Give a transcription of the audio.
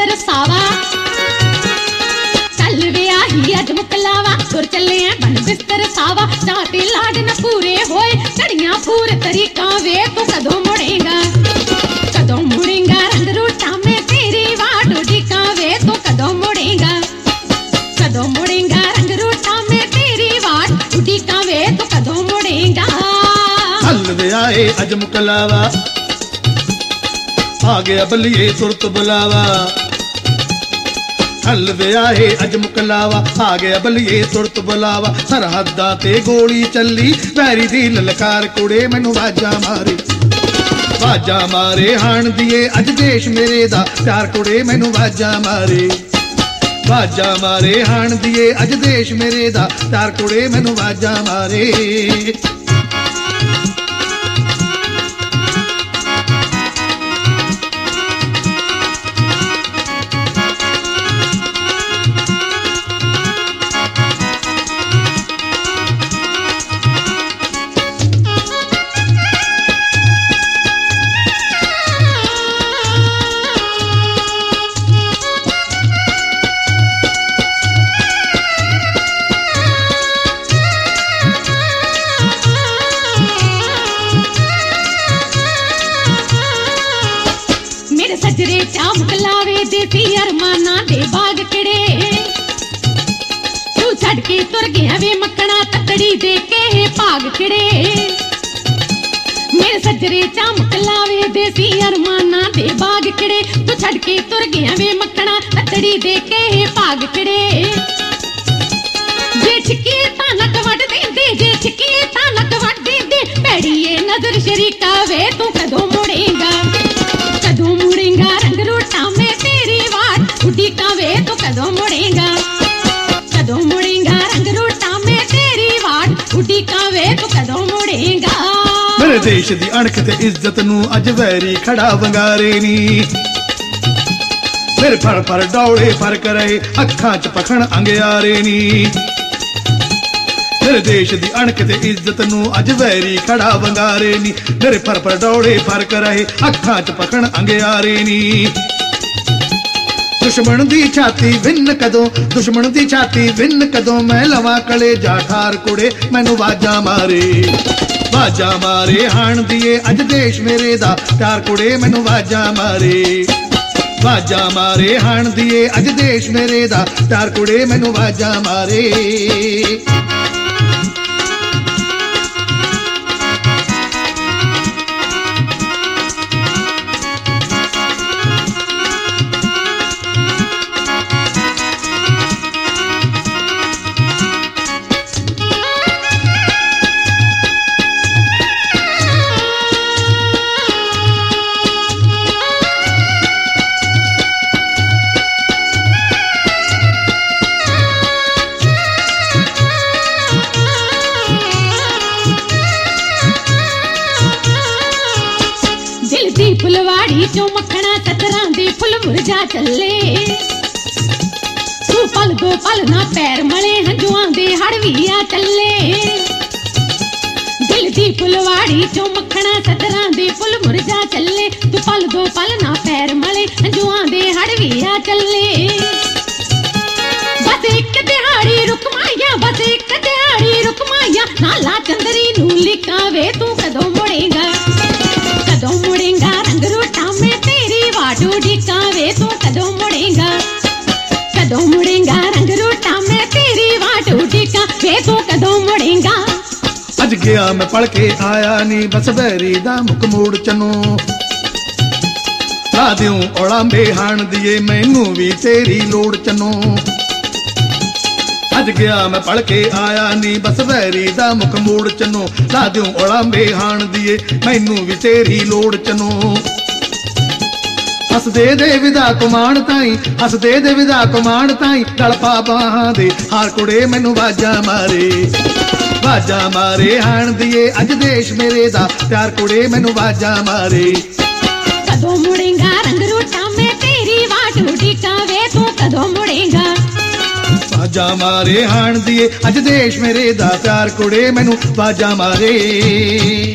तरसावा चल वे आही अज मुकलावा तुर चले बन बिस्तर सावा चाहते लाड न पूरे होए घड़ियां पूर तरीका वे तू कदों मुड़ेगा रंग रूटा में तेरी वाट उड़ीका वे तू कदों मुड़ेगा रंग रूटा में तेरी वाट उड़ीका वे तू कदों मुड़ेगा चल वे आए अज मुकलावा आ गया बलिए तुरत बुलावा चल वे आए अज मुकलावा आ गया बलिए तुरत बुलावा सरहदां ते गोली चली वैरी दी ललकार कुड़े मैनू वाजा मारे हाण दिए अज देश मेरे दा प्यार कुड़े मैनू वाजा मारे हाण दिए अज देश मेरे दा प्यार कुड़े मैनू वाजा मारे सजरे चामकलावे देसी अरमाना दे बाग किड़े तू छड़ के तुर गया वे मक्कना तकड़ी दे के भाग किड़े मेरे सजरे चामकलावे देसी अरमाना दे बाग किड़े तू छड़ के तुर गया वे मक्कना तकड़ी दे के भाग किड़े जे छिके तानक वड देंदे जे छिके तानक वड देंदे पैड़ीए नजर शरीका वे तू कदों मुड़ेगा रंग रूटा में तेरी वाट उड़ीका वे तो कदों मुड़ेगा रंग रूटा में तेरी वाट उड़ीका वे तो कदों मुड़ेगा मेरे देश दी अणख ते इज्जत नू अज वैरी खड़ा वंगारे नी मेरे पर डौले फरक रहे अखां च पखण अंगियारे नी मेरे देश दी अणख ते इज्जत नू अज वैरी खड़ा वंगारे नी मेरे पर डौले फरक रहे अखां च पखण अंगियारे नी दुश्मन दी छाती विन्न कदों मैं लवा कले जा ठार कुड़े मैनू वाजा मारे हाण दिए अज देश मेरे दा प्यार कुड़े मैनू वाजा मारे हाण दिए अज देश मेरे दा प्यार कुड़े मैनू वाजा मारे फुलवाड़ी चो मखना सतरां दे फुल मुरझा चले तू पल दो पल ना पैर मले हंजुआं दे हड़विया चले दिल दी फुलवाड़ी चो मखना सतरां दे फुल मुरझा चले तू पल दो पल ना पैर मले हंजुआं दे हड़विया चले बस एक दिहाड़ी रुकमाया नाला चंदरी नू लिखावे तू कदों मुड़ेगा रंग रूटा में तेरी वाट उड़ीका वे तू कदों मुड़ेगा रंग रूटा में तेरी वाट उड़ीका वे तू कदों मुड़ेगा अज गया मैं पढ़ के आया नी बस बैरी दा मुख मूड़ चनो ला दूं ओलांबे हाण दिए मैनू भी तेरी लोड़ चनो अज गया मैं पढ़ के आया नी बस वैरी दा मुख मूड़ चनो ला दूं ओलांबे हाण दिए मैनू भी तेरी लोड़ चनो हस दे विदा कुमाण ताई गल पा बाहां दे हार कुड़े मैनू वाजा मारे हाण दिए अज देश मेरे दा प्यार कुड़े मैनू वाजा मारे कदों मुड़ेगा रंग रूटा में तेरी वाट उड़ीका वे तू कदों मुड़ेगा वाजा मारे हाण दिए अज देश मेरे दा प्यार कुड़े मैनू वाजा मारे।